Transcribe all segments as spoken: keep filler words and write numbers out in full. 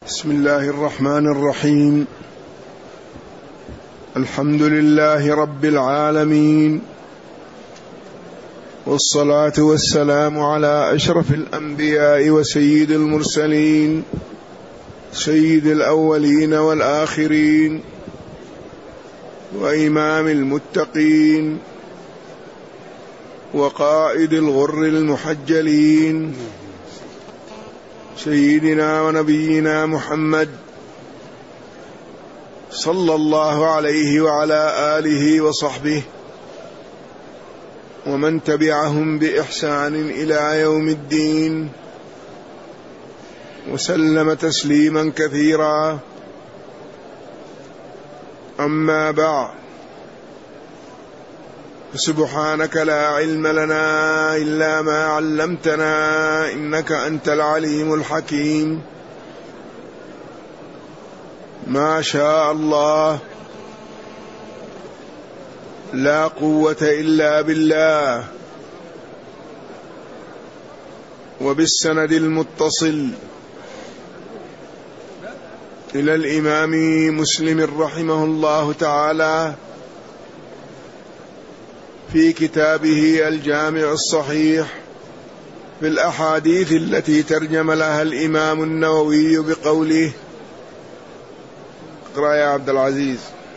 بسم الله الرحمن الرحيم. الحمد لله رب العالمين، والصلاة والسلام على أشرف الأنبياء وسيد المرسلين، سيد الأولين والآخرين، وإمام المتقين، وقائد الغر المحجلين، سيدنا ونبينا محمد صلى الله عليه وعلى آله وصحبه ومن تبعهم بإحسان إلى يوم الدين، وسلم تسليما كثيرا. أما بعد، سبحانك لا علم لنا إلا ما علمتنا إنك أنت العليم الحكيم. ما شاء الله، لا قوة إلا بالله. وبالسند المتصل إلى الإمام مسلم رحمه الله تعالى في كتابه الجامع الصحيح في الأحاديث التي ترجم لها الإمام النووي بقوله: اقرأ يا عبد العزيز.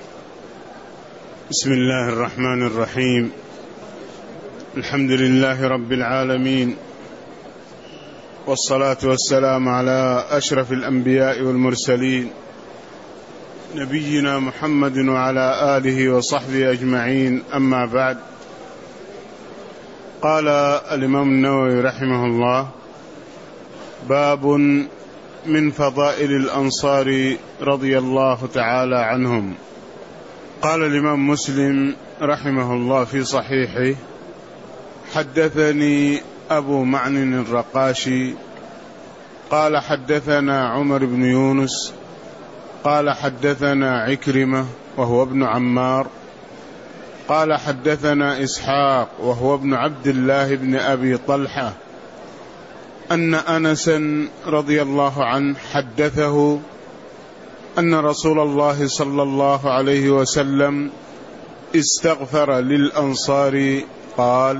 بسم الله الرحمن الرحيم. الحمد لله رب العالمين، والصلاة والسلام على أشرف الأنبياء والمرسلين، نبينا محمد وعلى آله وصحبه أجمعين. أما بعد، قال الإمام النووي رحمه الله: باب من فضائل الأنصار رضي الله تعالى عنهم. قال الإمام مسلم رحمه الله في صحيحه: حدثني أبو معن الرقاشي قال حدثنا عمر بن يونس قال حدثنا عكرمة وهو ابن عمار قال حدثنا إسحاق وهو ابن عبد الله بن أبي طلحة أن أنسا رضي الله عنه حدثه أن رسول الله صلى الله عليه وسلم استغفر للأنصار قال: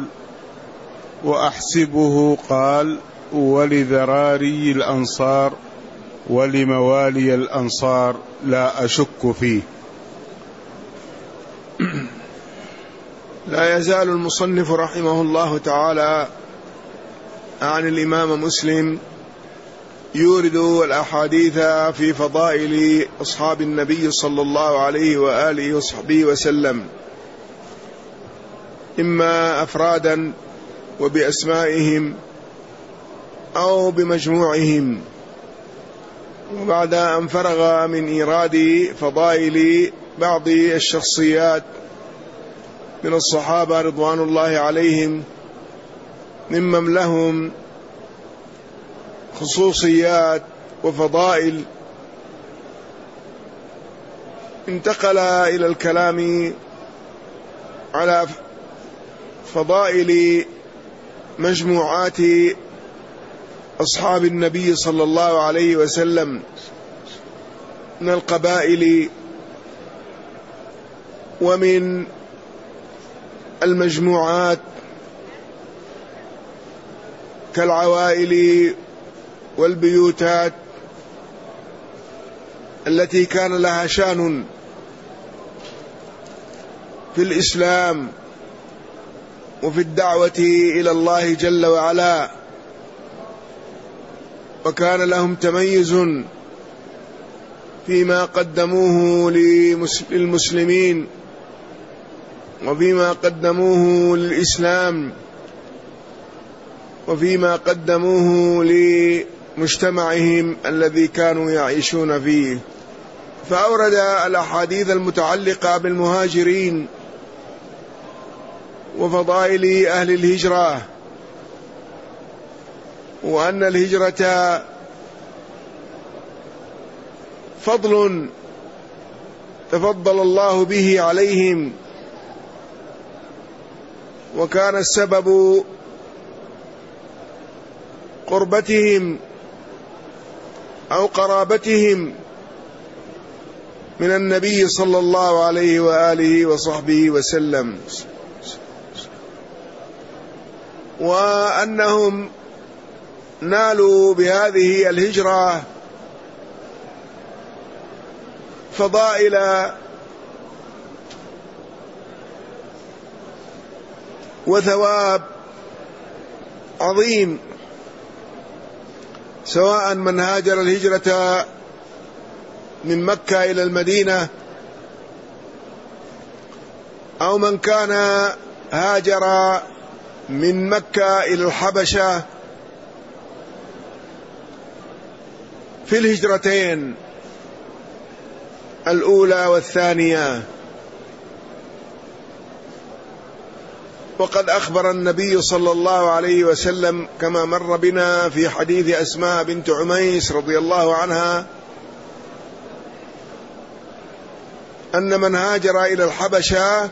وأحسبه قال: ولذراري الأنصار ولموالي الأنصار لا أشك فيه. لا يزال المصنف رحمه الله تعالى عن الإمام مسلم يورد الأحاديث في فضائل أصحاب النبي صلى الله عليه وآله وصحبه وسلم، إما أفرادا وبأسمائهم أو بمجموعهم. وبعد أن فرغ من إيراد فضائل بعض الشخصيات من الصحابة رضوان الله عليهم ممن لهم خصوصيات وفضائل، انتقل إلى الكلام على فضائل مجموعات أصحاب النبي صلى الله عليه وسلم من القبائل ومن المجموعات كالعوائل والبيوتات التي كان لها شأن في الإسلام وفي الدعوة إلى الله جل وعلا، وكان لهم تميز فيما قدموه للمسلمين وفيما قدموه للإسلام وفيما قدموه لمجتمعهم الذي كانوا يعيشون فيه. فأورد الأحاديث المتعلقة بالمهاجرين وفضائل أهل الهجرة، وأن الهجرة فضل تفضل الله به عليهم، وكان السبب قربتهم أو قرابتهم من النبي صلى الله عليه وآله وصحبه وسلم، وأنهم نالوا بهذه الهجرة فضائل وثواب عظيم، سواء من هاجر الهجرة من مكة إلى المدينة أو من كان هاجر من مكة إلى الحبشة في الهجرتين الأولى والثانية. وقد أخبر النبي صلى الله عليه وسلم كما مر بنا في حديث أسماء بنت عميس رضي الله عنها أن من هاجر إلى الحبشة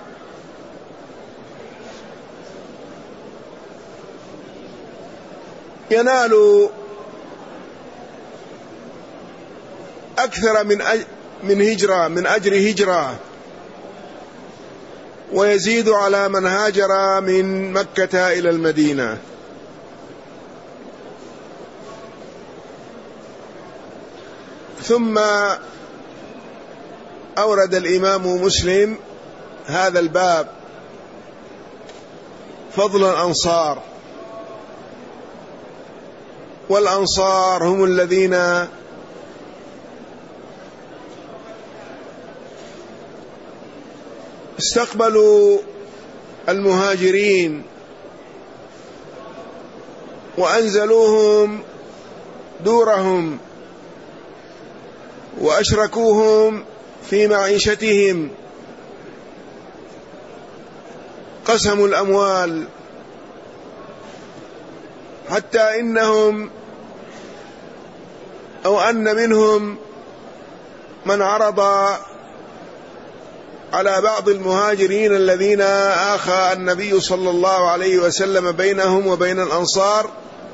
ينال أكثر من من هجرة من أجر هجرة، ويزيد على من هاجر من مكة إلى المدينة. ثم أورد الإمام مسلم هذا الباب فضل الأنصار، والأنصار هم الذين استقبلوا المهاجرين وأنزلوهم دورهم وأشركوهم في معيشتهم، قسموا الأموال، حتى إنهم أو أن منهم من عرض على بعض المهاجرين الذين آخى النبي صلى الله عليه وسلم بينهم وبين الأنصار،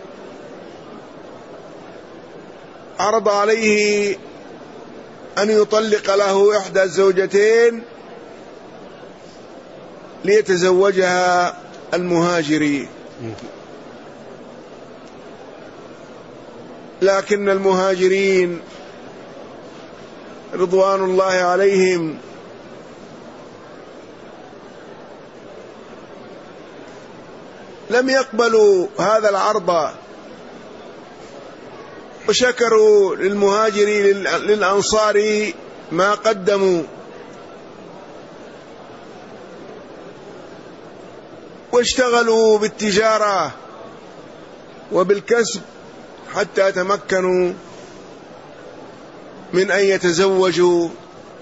عرض عليه أن يطلق له إحدى الزوجتين ليتزوجها المهاجري، لكن المهاجرين رضوان الله عليهم لم يقبلوا هذا العرض، وشكروا للمهاجرين للأنصار ما قدموا، واشتغلوا بالتجارة وبالكسب حتى تمكنوا من أن يتزوجوا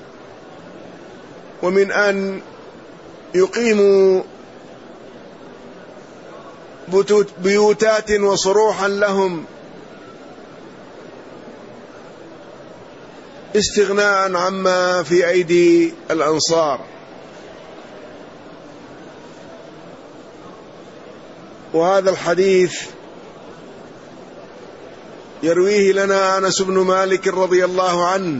ومن أن يقيموا بيوتات وصروحا لهم، استغناء عما في أيدي الأنصار. وهذا الحديث يرويه لنا أنس بن مالك رضي الله عنه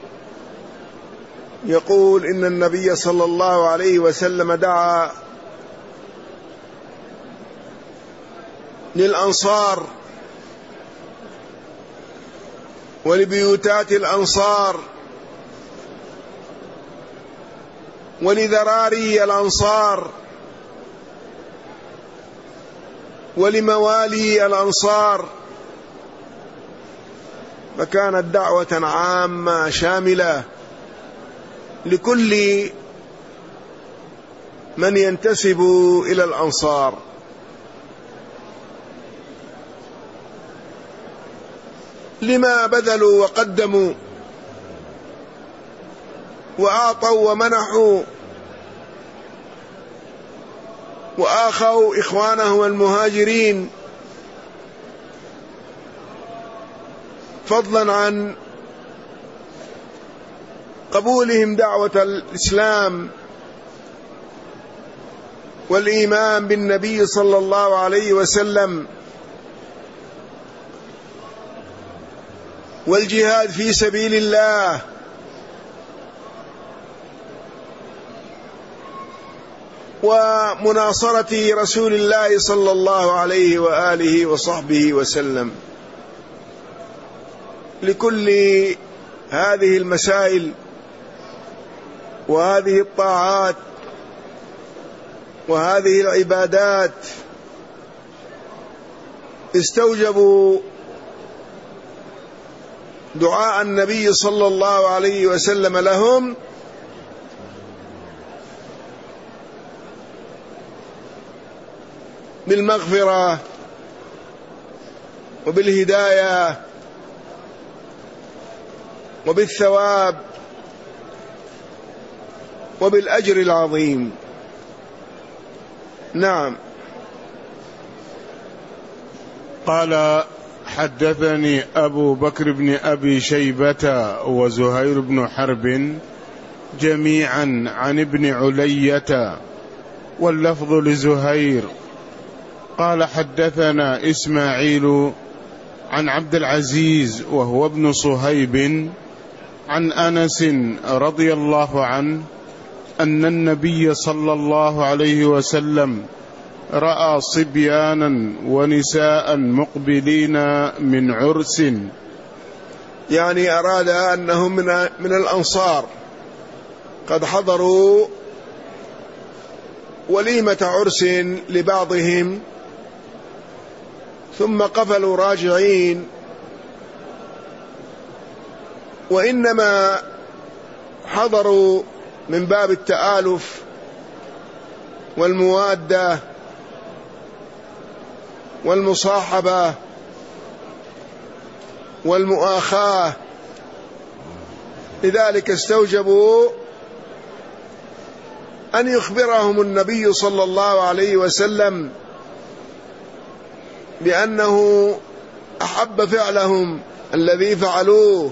يقول إن النبي صلى الله عليه وسلم دعا للأنصار ولبيوتات الأنصار ولذراري الأنصار ولموالي الأنصار، فكانت دعوة عامة شاملة لكل من ينتسب إلى الأنصار. لما بذلوا وقدموا وأعطوا ومنحوا وآخوا إخوانهم المهاجرين، فضلا عن قبولهم دعوة الإسلام والإيمان بالنبي صلى الله عليه وسلم. والجهاد في سبيل الله ومناصرة رسول الله صلى الله عليه وآله وصحبه وسلم. لكل هذه المسائل وهذه الطاعات وهذه العبادات استوجبوا دعاء النبي صلى الله عليه وسلم لهم بالمغفرة وبالهداية وبالثواب وبالأجر العظيم. نعم. قال: حدثني أبو بكر بن أبي شيبة وزهير بن حرب جميعا عن ابن علية، واللفظ لزهير. قال: حدثنا إسماعيل عن عبد العزيز وهو ابن صهيب عن أنس رضي الله عنه أن النبي صلى الله عليه وسلم رأى صبيانا ونساء مقبلين من عرس، يعني أراد أنهم من, من الأنصار قد حضروا وليمة عرس لبعضهم ثم قفلوا راجعين، وإنما حضروا من باب التآلف والموادة والمصاحبة والمؤاخاة، لذلك استوجبوا أن يخبرهم النبي صلى الله عليه وسلم بأنه أحب فعلهم الذي فعلوه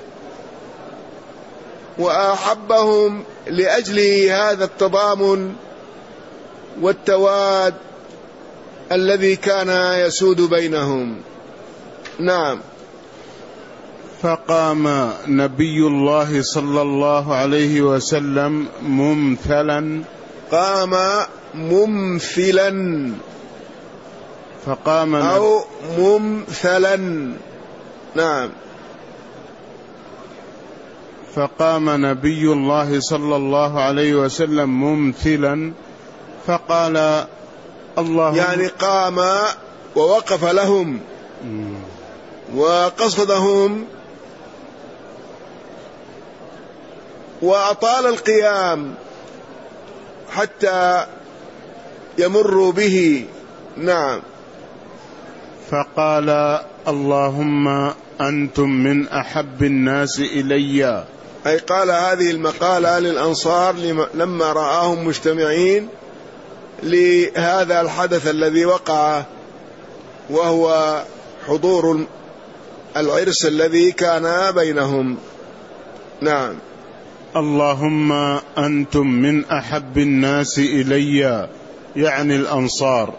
وأحبهم لأجل هذا التضامن والتواد الذي كان يسود بينهم. نعم. فقام نبي الله صلى الله عليه وسلم ممثلا. قام ممثلا فقام أو ممثلا. نعم. فقام نبي الله صلى الله عليه وسلم ممثلا فقال: اللهم، يعني قام ووقف لهم وقصدهم وأطال القيام حتى يمروا به. نعم. فقال: اللهم أنتم من أحب الناس إلي. أي قال هذه المقالة للأنصار لما رآهم مجتمعين لهذا الحدث الذي وقع، وهو حضور العرس الذي كان بينهم. نعم. اللهم أنتم من أحب الناس إلي، يعني الأنصار.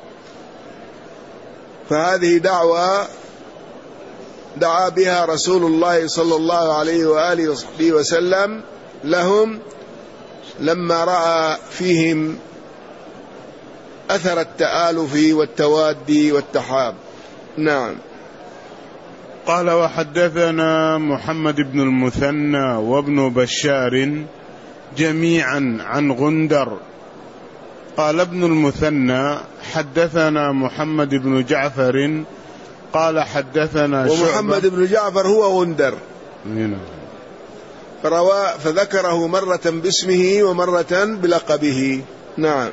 فهذه دعوة دعا بها رسول الله صلى الله عليه وآله وصحبه وسلم لهم لما رأى فيهم أثر التآلف والتوادي والتحاب. نعم. قال: وحدثنا محمد بن المثنى وابن بشار جميعا عن غندر. قال ابن المثنى: حدثنا محمد بن جعفر قال: حدثنا شعبة. ومحمد بن جعفر هو غندر، فروى فذكره مرة باسمه ومرة بلقبه. نعم.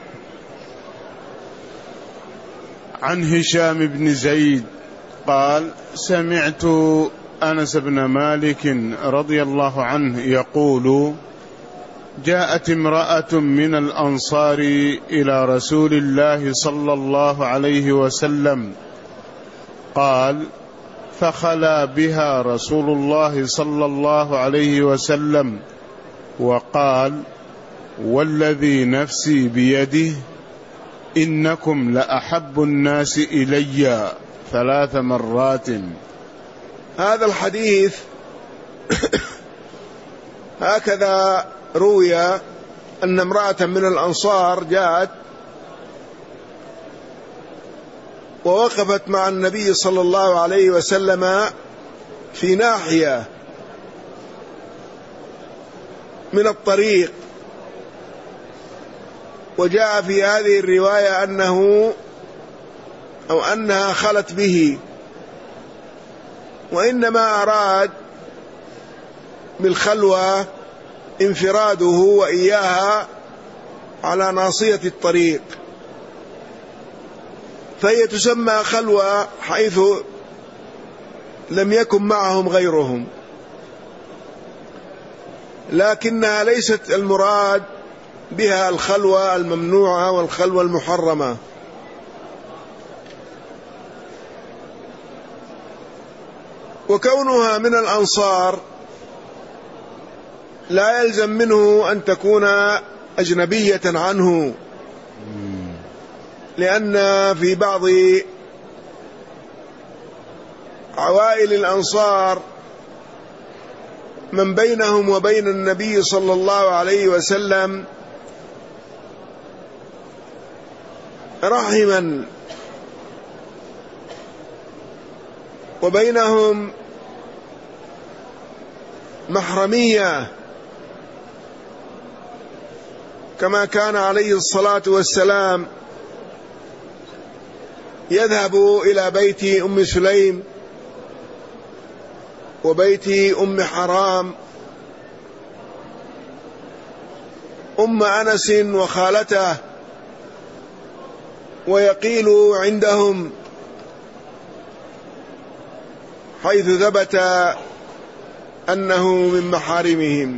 عن هشام بن زيد قال: سمعت أنس بن مالك رضي الله عنه يقول: جاءت امرأة من الأنصار إلى رسول الله صلى الله عليه وسلم، قال: فخلا بها رسول الله صلى الله عليه وسلم وقال: والذي نفسي بيده إنكم لأحب الناس إلي ثلاث مرات. هذا الحديث هكذا روي أن امرأة من الأنصار جاءت ووقفت مع النبي صلى الله عليه وسلم في ناحية من الطريق، وجاء في هذه الرواية أنه أو أنها خلت به، وإنما أراد بالخلوة انفراده وإياها على ناصية الطريق، فهي تسمى خلوة حيث لم يكن معهم غيرهم، لكنها ليست المراد بها الخلوة الممنوعة والخلوة المحرمة. وكونها من الأنصار لا يلزم منه أن تكون أجنبية عنه، لأن في بعض عوائل الأنصار من بينهم وبين النبي صلى الله عليه وسلم رحما، وبينهم محرمية، كما كان عليه الصلاة والسلام يذهب إلى بيت أم سليم وبيت أم حرام أم أنس وخالته، ويقيل عندهم حيث ثبت أنه من محارمهم.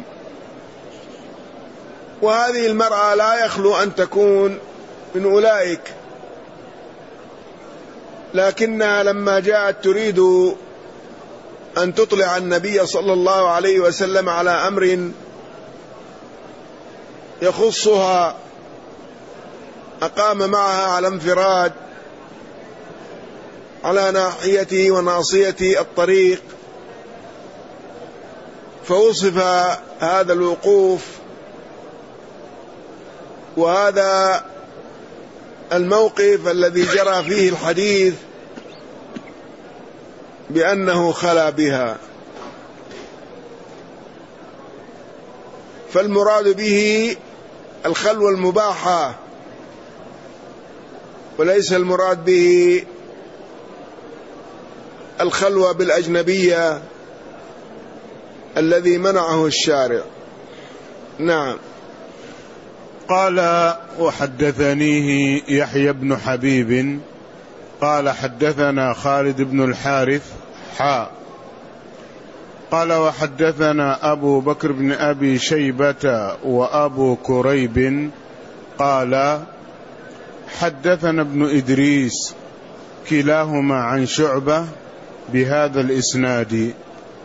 وهذه المرأة لا يخلو أن تكون من أولئك، لكنها لما جاءت تريد أن تطلع النبي صلى الله عليه وسلم على أمر يخصها أقام معها على انفراد على ناحية وناصية الطريق، فوصف هذا الوقوف وهذا الموقف الذي جرى فيه الحديث بأنه خلا بها. فالمراد به الخلوة المباحة، وليس المراد به الخلوة بالأجنبية الذي منعه الشارع. نعم. قال وحدثنيه يحيى بن حبيب قال حدثنا خالد بن الحارث حا قال وحدثنا أبو بكر بن أبي شيبة وأبو كريب قال حدثنا ابن إدريس كلاهما عن شعبة بهذا الإسناد.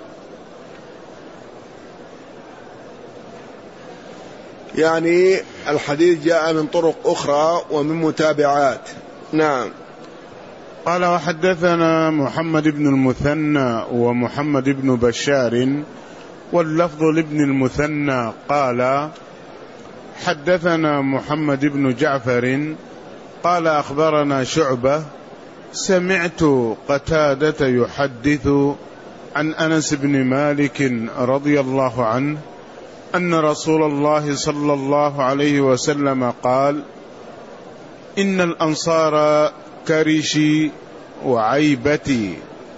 يعني الحديث جاء من طرق أخرى ومن متابعات. نعم. قال وحدثنا محمد بن المثنى ومحمد بن بشار واللفظ لابن المثنى قال حدثنا محمد بن جعفر قال أخبرنا شعبة سمعت قتادة يحدث عن أنس بن مالك رضي الله عنه أن رسول الله صلى الله عليه وسلم قال إن الأنصار كرشي وعيبتي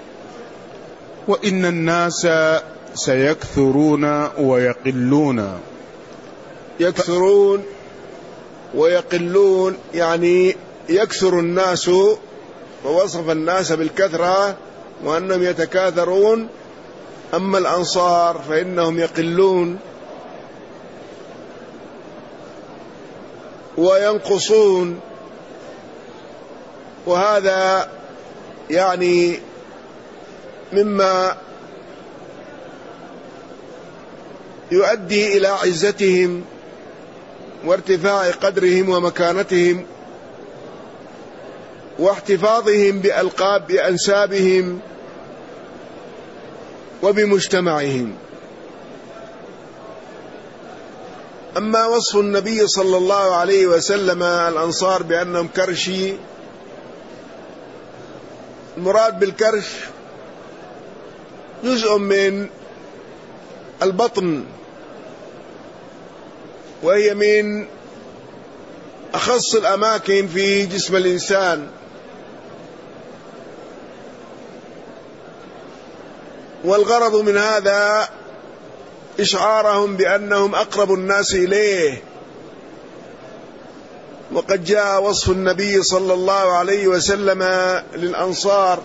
وإن الناس سيكثرون ويقلون. يكثرون ويقلون يعني يكثر الناس، ووصف الناس بالكثرة وأنهم يتكاثرون، أما الأنصار فإنهم يقلون وينقصون. وهذا يعني مما يؤدي إلى عزتهم وارتفاع قدرهم ومكانتهم واحتفاظهم بألقاب بأنسابهم وبمجتمعهم. أما وصف النبي صلى الله عليه وسلم الأنصار بأنهم كرشي، المراد بالكرش جزء من البطن، وهي من أخص الأماكن في جسم الإنسان، والغرض من هذا إشعارهم بأنهم أقرب الناس إليه. وقد جاء وصف النبي صلى الله عليه وسلم للأنصار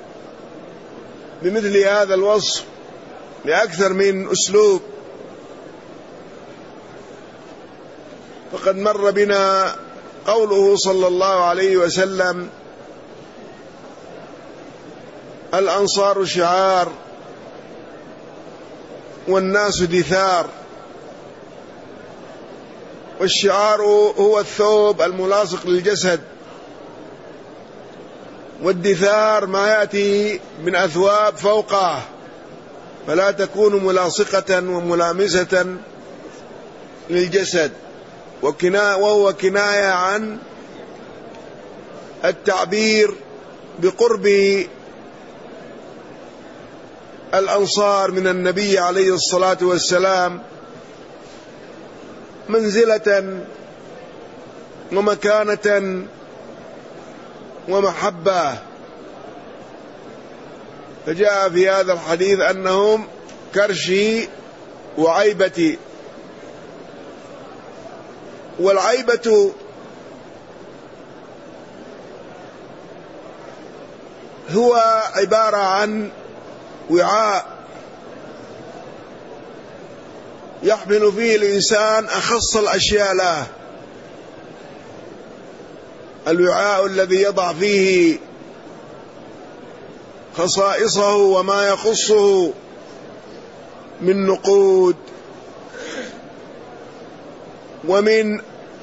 بمثل هذا الوصف بأكثر من أسلوب، فقد مر بنا قوله صلى الله عليه وسلم: الأنصار شعار والناس دثار. والشعار هو الثوب الملاصق للجسد، والدثار ما يأتي من أثواب فوقه فلا تكون ملاصقة وملامسة للجسد، وهو كناية عن التعبير بقرب الأنصار من النبي عليه الصلاة والسلام منزلة ومكانة ومحبة. فجاء في هذا الحديث أنهم كرشي وعيبتي. والعيبة هو عبارة عن وعاء يحمل فيه الإنسان أخص الأشياء له، الوعاء الذي يضع فيه خصائصه وما يخصه من نقود ومن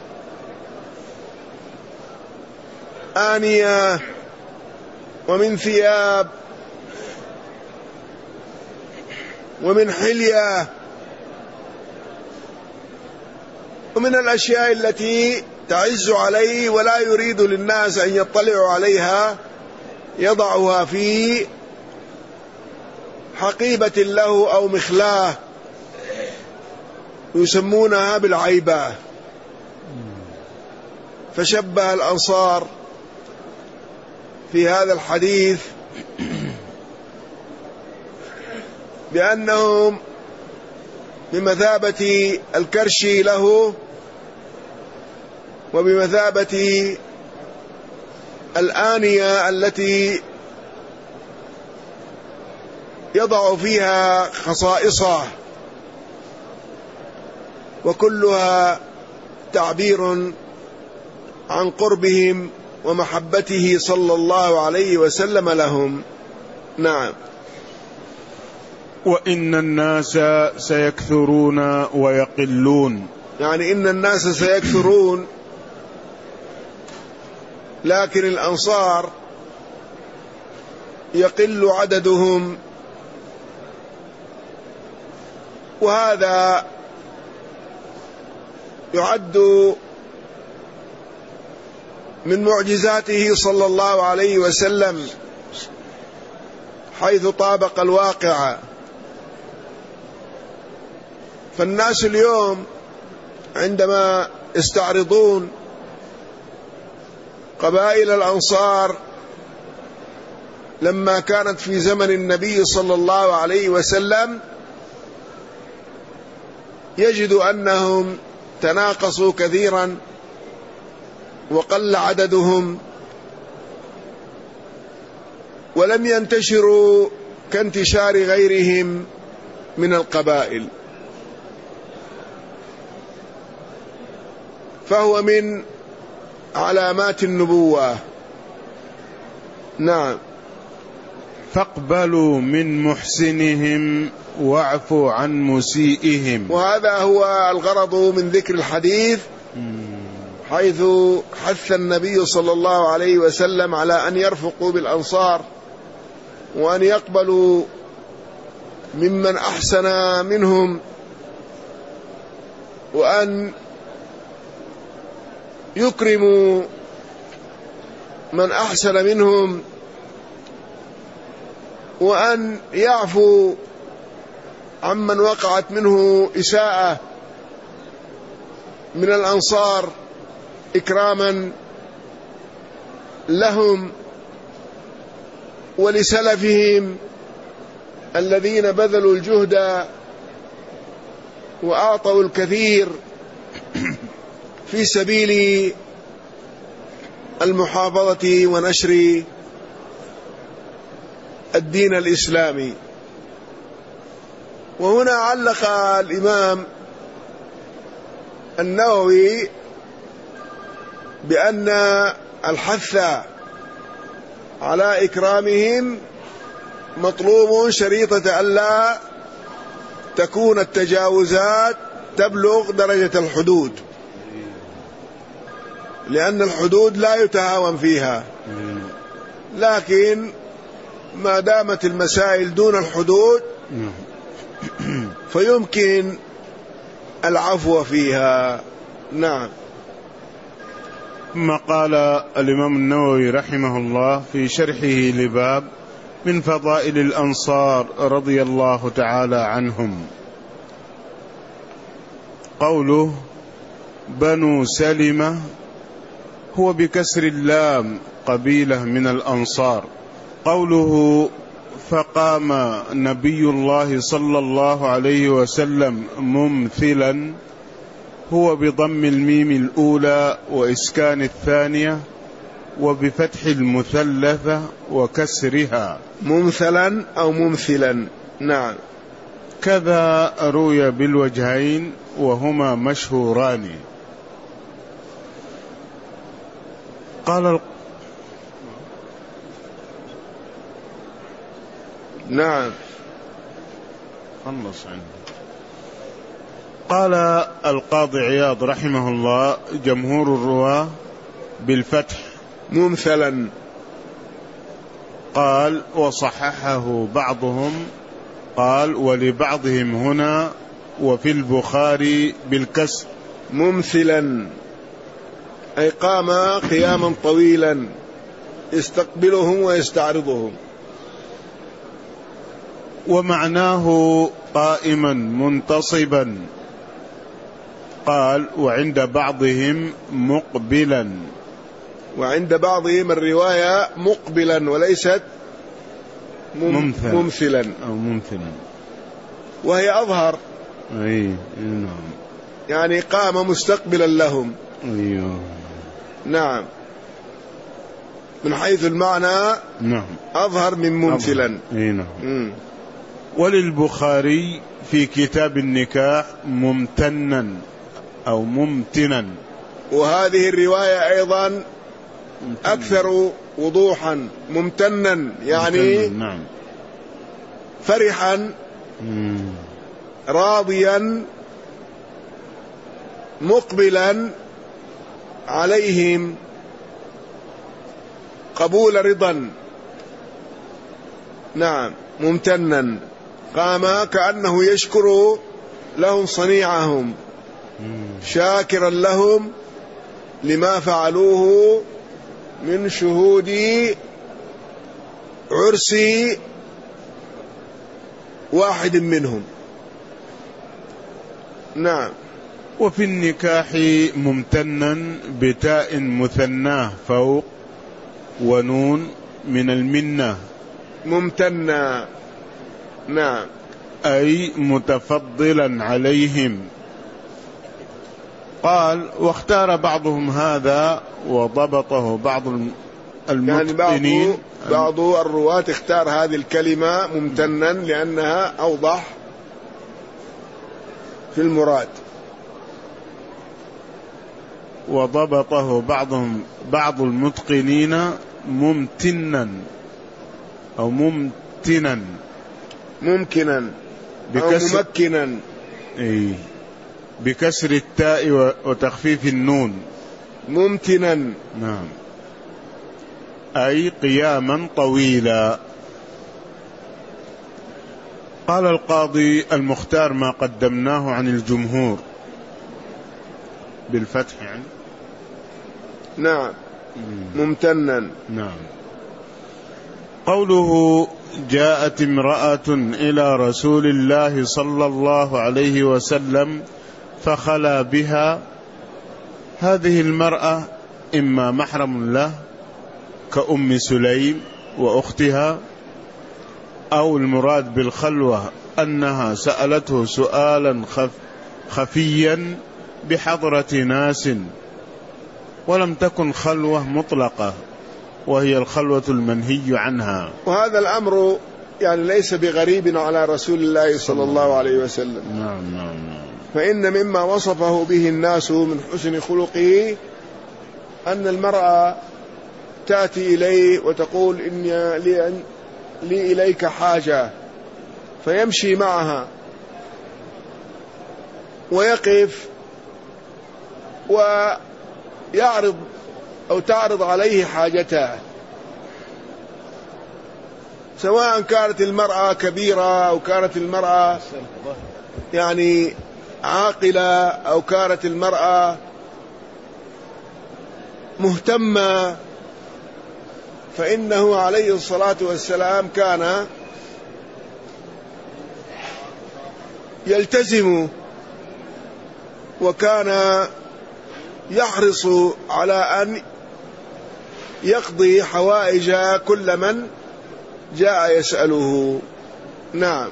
آنية ومن ثياب ومن حلية ومن الأشياء التي تعز عليه ولا يريد للناس أن يطلعوا عليها، يضعها في حقيبة له أو مخلاه يسمونها بالعيبة. فشبه الأنصار في هذا الحديث بأنهم بمثابة الكرش له وبمثابة الآنية التي يضع فيها خصائصه، وكلها تعبير عن قربهم ومحبته صلى الله عليه وسلم لهم. نعم. وإن الناس سيكثرون ويقلون، يعني إن الناس سيكثرون، لكن الأنصار يقل عددهم، وهذا يعد من معجزاته صلى الله عليه وسلم حيث طابق الواقع. فالناس اليوم عندما يستعرضون قبائل الأنصار لما كانت في زمن النبي صلى الله عليه وسلم يجد أنهم تناقصوا كثيرا وقل عددهم، ولم ينتشروا كانتشار غيرهم من القبائل. فهو من علامات النبوة. نعم. فاقبلوا من محسنهم واعفوا عن مسيئهم. وهذا هو الغرض من ذكر الحديث، حيث حث النبي صلى الله عليه وسلم على أن يرفقوا بالأنصار وأن يقبلوا ممن أحسن منهم، وأن يكرموا من أحسن منهم، وأن يعفو عمن وقعت منه إساءة من الأنصار إكراما لهم ولسلفهم الذين بذلوا الجهد وأعطوا الكثير في سبيل المحافظة ونشر الدين الإسلامي. وهنا علق الإمام النووي بأن الحث على إكرامهم مطلوب شريطة ألا تكون التجاوزات تبلغ درجة الحدود، لأن الحدود لا يتهاون فيها، لكن ما دامت المسائل دون الحدود فيمكن العفو فيها. نعم. ثم قال الإمام النووي رحمه الله في شرحه لباب من فضائل الأنصار رضي الله تعالى عنهم، قوله بنو سلمة هو بكسر اللام قبيلة من الأنصار. قوله فقام نبي الله صلى الله عليه وسلم ممثلا هو بضم الميم الأولى وإسكان الثانية وبفتح المثلثة وكسرها. ممثلا أو ممثلا. نعم. كذا روي بالوجهين وهما مشهوران. قال ال... نعم. خلص عنه. قال القاضي عياض رحمه الله جمهور الرواة بالفتح ممثلا. قال وصححه بعضهم، قال ولبعضهم هنا وفي البخاري بالكسر ممثلا، أي قام قياما طويلا يستقبلهم ويستعرضهم. ومعناه قائما منتصبا. قال وعند بعضهم مقبلا، وعند بعضهم الرواية مقبلا وليست ممثل. ممثلا أو ممثلا، وهي أظهر. أي نعم، يعني قام مستقبلا لهم. أيوه. نعم، من حيث المعنى نعم أظهر من ممثلا. أي نعم. وللبخاري في كتاب النكاح ممتنا أو ممتنا، وهذه الرواية أيضا أكثر وضوحا. ممتنا يعني ممتنا. نعم. فرحا مم. راضيا مقبلا عليهم قبول رضا. نعم، ممتنا قام كأنه يشكر لهم صنيعهم، شاكرا لهم لما فعلوه من شهود عرس واحد منهم. نعم. وفي النكاح ممتنا بتاء مثناه فوق ونون من المنة ممتنا. نعم، أي متفضلا عليهم. قال واختار بعضهم هذا وضبطه بعض المتقنين. يعني بعض, بعض الرواة اختار هذه الكلمة ممتنا لأنها أوضح في المراد. وضبطه بعضهم بعض المتقنين ممتنا أو ممتنا، ممكنا أو ممكنا، أي بكسر التاء وتخفيف النون. ممتنا. نعم، أي قياما طويلا. قال القاضي المختار ما قدمناه عن الجمهور بالفتح يعني. نعم ممتنا. نعم. قوله جاءت امرأة إلى رسول الله صلى الله عليه وسلم فخلا بها، هذه المرأة إما محرم له كأم سليم وأختها، أو المراد بالخلوة أنها سألته سؤالا خف خفيا بحضرة ناس، ولم تكن خلوة مطلقة وهي الخلوة المنهي عنها. وهذا الأمر يعني ليس بغريب على رسول الله صلى الله عليه وسلم. نعم نعم نعم. فإن مما وصفه به الناس من حسن خلقه أن المرأة تأتي إليه وتقول إن لي, لي إليك حاجة، فيمشي معها ويقف ويعرض أو تعرض عليه حاجته، سواء كانت المرأة كبيرة أو كانت المرأة يعني عاقلة أو كانت المرأة مهتمة، فإنه عليه الصلاة والسلام كان يلتزم وكان يحرص على أن يقضي حوائج كل من جاء يسأله. نعم.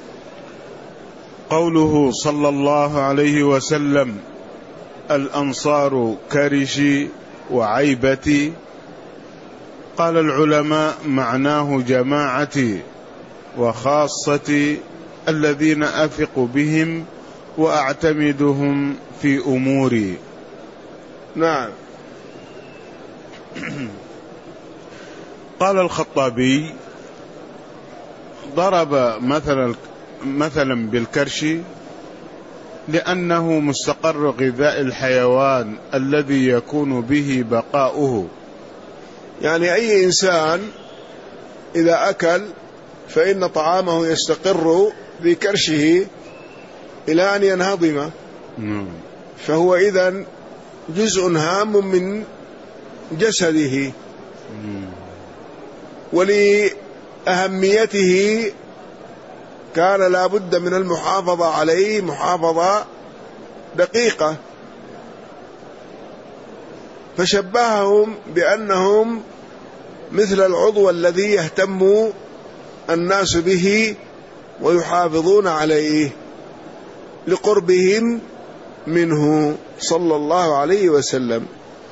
قوله صلى الله عليه وسلم الأنصار كرشي وعيبتي، قال العلماء معناه جماعتي وخاصتي الذين أثق بهم وأعتمدهم في أموري. نعم. قال الخطابي ضرب مثلا مثلا بالكرش لأنه مستقر غذاء الحيوان الذي يكون به بقاؤه. يعني أي إنسان إذا أكل فإن طعامه يستقر في كرشه إلى أن ينهضم، فهو إذن جزء هام من جسده، ولأهميته كان لا بد من المحافظة عليه محافظة دقيقة، فشبههم بأنهم مثل العضو الذي يهتم الناس به ويحافظون عليه لقربهم منه صلى الله عليه وسلم.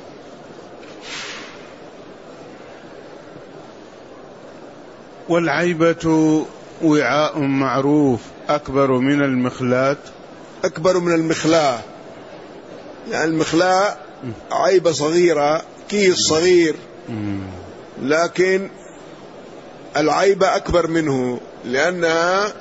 والعيبة وعاء معروف أكبر من المخلاة. أكبر من المخلاة، يعني المخلاة عيبة صغيرة، كيس صغير، لكن العيبة أكبر منه لأنها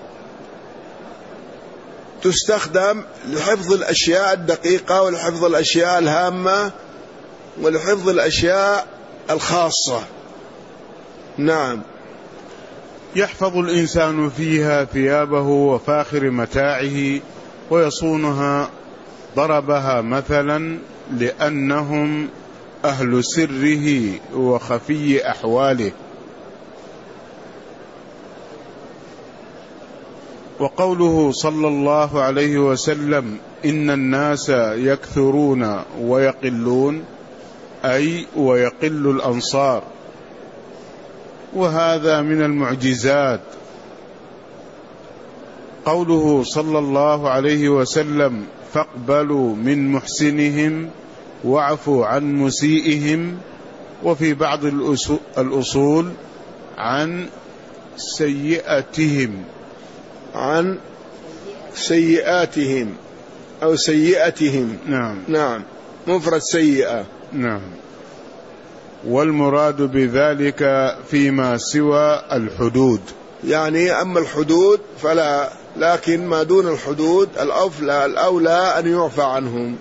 تستخدم لحفظ الأشياء الدقيقة ولحفظ الأشياء الهامة ولحفظ الأشياء الخاصة. نعم. يحفظ الإنسان فيها ثيابه وفاخر متاعه ويصونها، ضربها مثلا لأنهم أهل سره وخفي أحواله. وقوله صلى الله عليه وسلم إن الناس يكثرون ويقلون، أي ويقل الأنصار، وهذا من المعجزات. قوله صلى الله عليه وسلم فاقبلوا من محسنهم واعفوا عن مسيئهم، وفي بعض الأصول عن سيئاتهم، عن سيئاتهم أو سيئتهم. نعم نعم مفرد سيئة. نعم. والمراد بذلك فيما سوى الحدود، يعني أما الحدود فلا، لكن ما دون الحدود الأولى الأولى أن يعفى عنهم.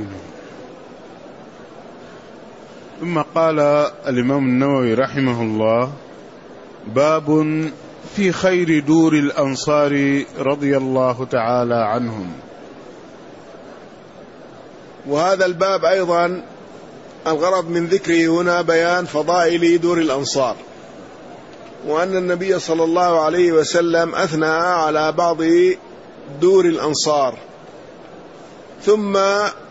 ثم قال الإمام النووي رحمه الله باب في خير دور الأنصار رضي الله تعالى عنهم. وهذا الباب أيضا الغرض من ذكره هنا بيان فضائل دور الأنصار، وأن النبي صلى الله عليه وسلم أثنى على بعض دور الأنصار، ثم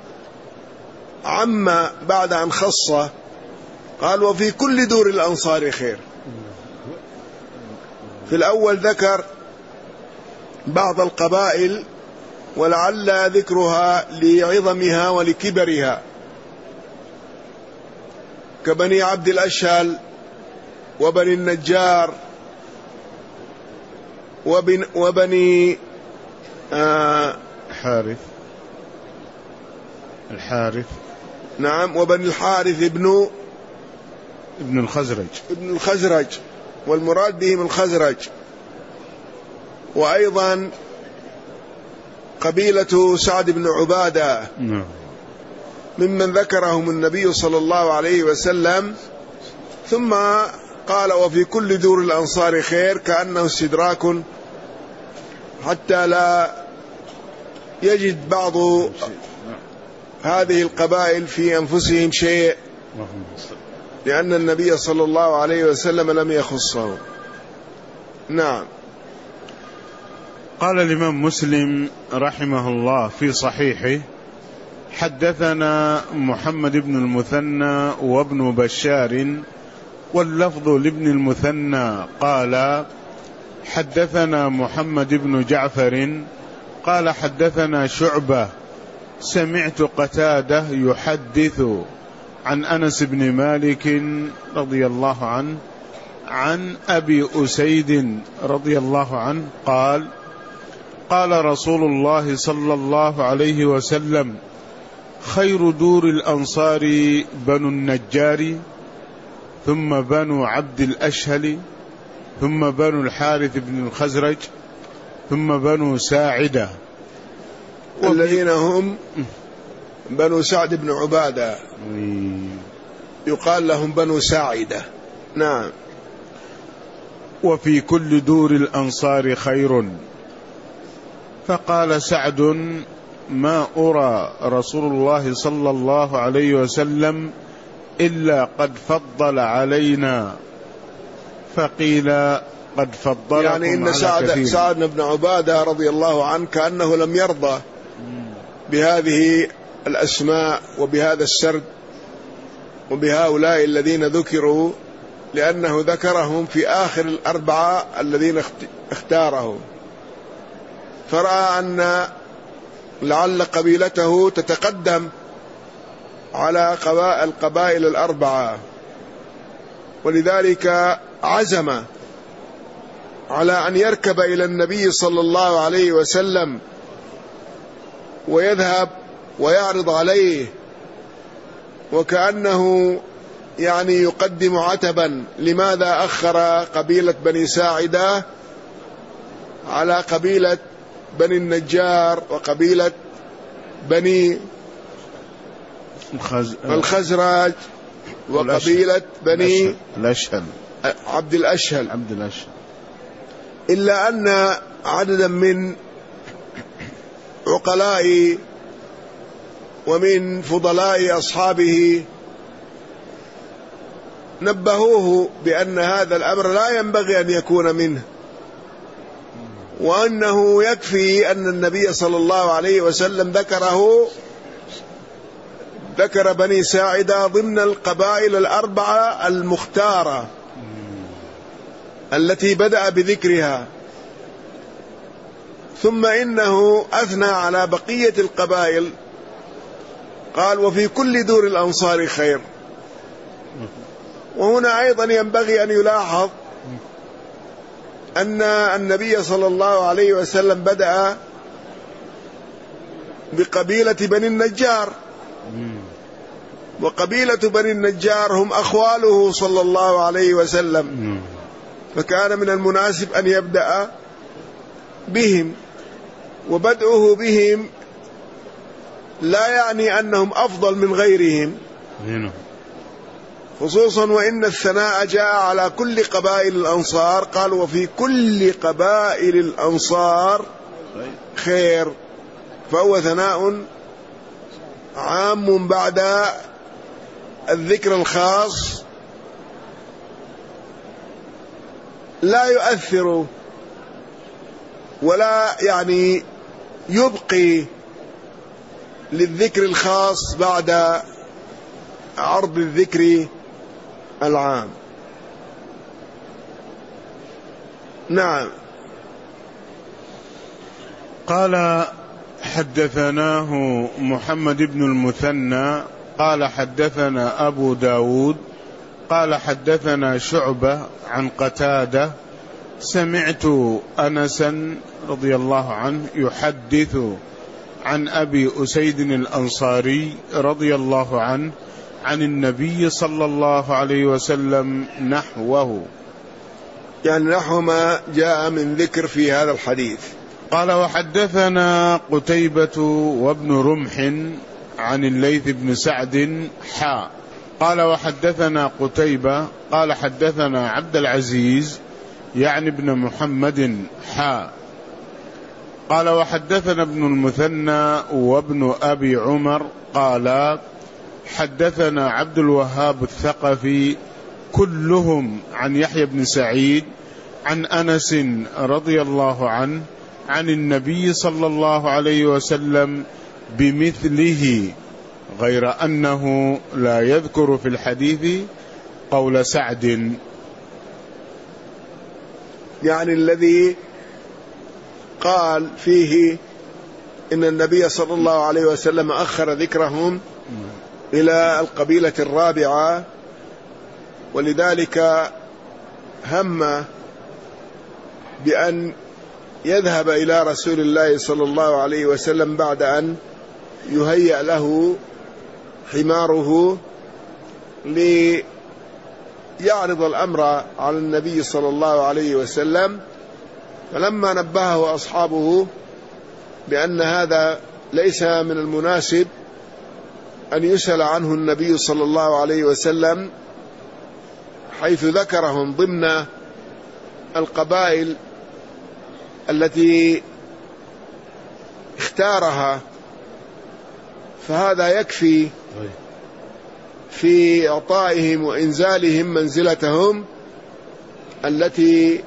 عم بعد أن خص قال وفي كل دور الأنصار خير. في الأول ذكر بعض القبائل ولعل ذكرها لعظمها ولكبرها كبني عبد الأشهل وبني النجار وبن وبني آه حارث الحارث نعم وبني الحارث ابن ابن الخزرج ابن الخزرج والمراد بهم الخزرج، وأيضا قبيلة سعد بن عبادة ممن ذكرهم النبي صلى الله عليه وسلم، ثم قال وفي كل دور الأنصار خير، كأنه استدراك حتى لا يجد بعض هذه القبائل في أنفسهم شيء، لأن النبي صلى الله عليه وسلم لم يخصه. نعم. قال الإمام مسلم رحمه الله في صحيحه: حدثنا محمد بن المثنى وابن بشار، واللفظ لابن المثنى قال حدثنا محمد بن جعفر قال حدثنا شعبة سمعت قتادة يحدث عن أنس بن مالك رضي الله عنه عن أبي أسيد رضي الله عنه قال: قال رسول الله صلى الله عليه وسلم: خير دور الأنصار بنو النجار، ثم بنو عبد الأشهل، ثم بنو الحارث بن الخزرج، ثم بنو ساعدة، الذين هم بنو سعد بن عبادة، يقال لهم بنو ساعدة. نعم. وفي كل دور الأنصار خير. فقال سعد: ما أرى رسول الله صلى الله عليه وسلم إلا قد فضل علينا. فقيل: قد فضلكم يعني إن سعد, سعد بن عبادة رضي الله عنه كأنه لم يرضى بهذه الأسماء وبهذا السرد وبهؤلاء الذين ذكروا، لأنه ذكرهم في آخر الأربعة الذين اختارهم، فرأى أن لعل قبيلته تتقدم على القبائل الأربعة، ولذلك عزم على أن يركب إلى النبي صلى الله عليه وسلم ويذهب ويعرض عليه، وكأنه يعني يقدم عتبا لماذا أخر قبيلة بني ساعدة على قبيلة بني النجار وقبيلة بني الخزرج وقبيلة بني الأشهل عبد الأشهل عبد الأشهل إلا أن عددا من عقلاء ومن فضلاء أصحابه نبهوه بأن هذا الأمر لا ينبغي أن يكون منه، وأنه يكفي أن النبي صلى الله عليه وسلم ذكره ذكر بني ساعدة ضمن القبائل الأربعة المختارة التي بدأ بذكرها، ثم إنه أثنى على بقية القبائل، قال وفي كل دور الأنصار خير. وهنا أيضا ينبغي أن يلاحظ أن النبي صلى الله عليه وسلم بدأ بقبيلة بني النجار، وقبيلة بني النجار هم أخواله صلى الله عليه وسلم، فكان من المناسب أن يبدأ بهم، وبدأه بهم لا يعني أنهم أفضل من غيرهم، خصوصا وإن الثناء جاء على كل قبائل الأنصار، قال وفي كل قبائل الأنصار خير، فهو ثناء عام بعد الذكر الخاص لا يؤثر ولا يعني يبقي للذكر الخاص بعد عرض الذكر العام. نعم. قال حدثناه محمد بن المثنى قال حدثنا أبو داود قال حدثنا شعبة عن قتادة سمعت أنسا رضي الله عنه يحدث عن أبي أسيد الأنصاري رضي الله عنه عن النبي صلى الله عليه وسلم نحوه، يعني نحو ما جاء من ذكر في هذا الحديث. قال وحدثنا قتيبة وابن رمح عن الليث بن سعد حا قال وحدثنا قتيبة قال حدثنا عبد العزيز يعني ابن محمد حا قال وحدثنا ابن المثنى وابن أبي عمر قال حدثنا عبد الوهاب الثقفي كلهم عن يحيى بن سعيد عن أنس رضي الله عنه عن النبي صلى الله عليه وسلم بمثله، غير أنه لا يذكر في الحديث قول سعد. يعني الذي قال فيه إن النبي صلى الله عليه وسلم أخر ذكرهم إلى القبيلة الرابعة، ولذلك هم بأن يذهب إلى رسول الله صلى الله عليه وسلم بعد أن يهيأ له حماره ليعرض الأمر على النبي صلى الله عليه وسلم. فلما نبهه أصحابه بأن هذا ليس من المناسب أن يسأل عنه النبي صلى الله عليه وسلم، حيث ذكرهم ضمن القبائل التي اختارها، فهذا يكفي في إعطائهم وإنزالهم منزلتهم التي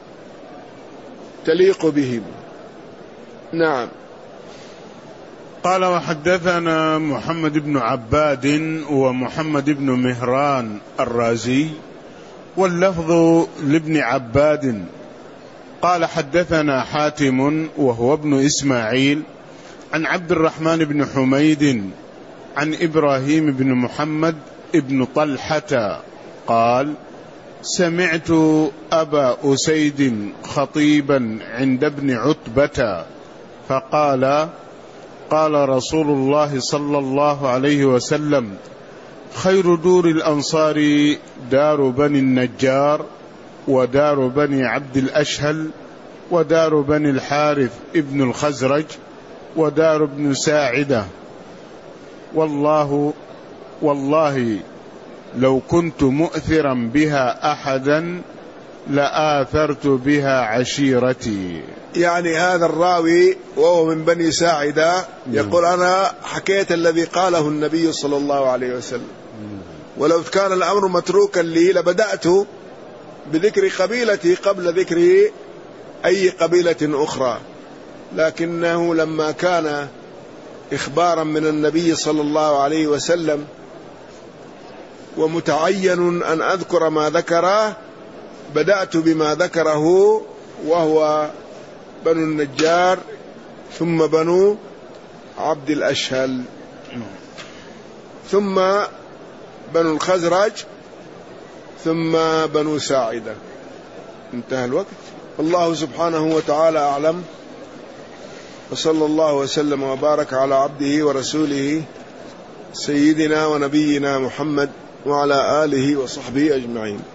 تليق بهم. نعم. قال وحدثنا محمد بن عباد ومحمد بن مهران الرازي واللفظ لابن عباد قال حدثنا حاتم وهو ابن إسماعيل عن عبد الرحمن بن حميد عن إبراهيم بن محمد بن طلحة قال سمعت أبا أسيد خطيبا عند ابن عتبة فقال قال رسول الله صلى الله عليه وسلم خير دور الأنصار دار بني النجار ودار بني عبد الأشهل ودار بني الحارث ابن الخزرج ودار ابن ساعدة، والله والله لو كنت مؤثرا بها أحدا لآثرت بها عشيرتي. يعني هذا الراوي وهو من بني ساعدة يقول أنا حكيت الذي قاله النبي صلى الله عليه وسلم، ولو كان الأمر متروكا لي لبدأت بذكر قبيلتي قبل ذكر أي قبيلة أخرى، لكنه لما كان إخبارا من النبي صلى الله عليه وسلم ومتعين أن أذكر ما ذكره بدأت بما ذكره وهو بنو النجار ثم بنو عبد الأشهل ثم بنو الخزرج ثم بنو ساعدة. انتهى الوقت. الله سبحانه وتعالى أعلم، وصلى الله وسلم وبارك على عبده ورسوله سيدنا ونبينا محمد وعلى آله وصحبه أجمعين.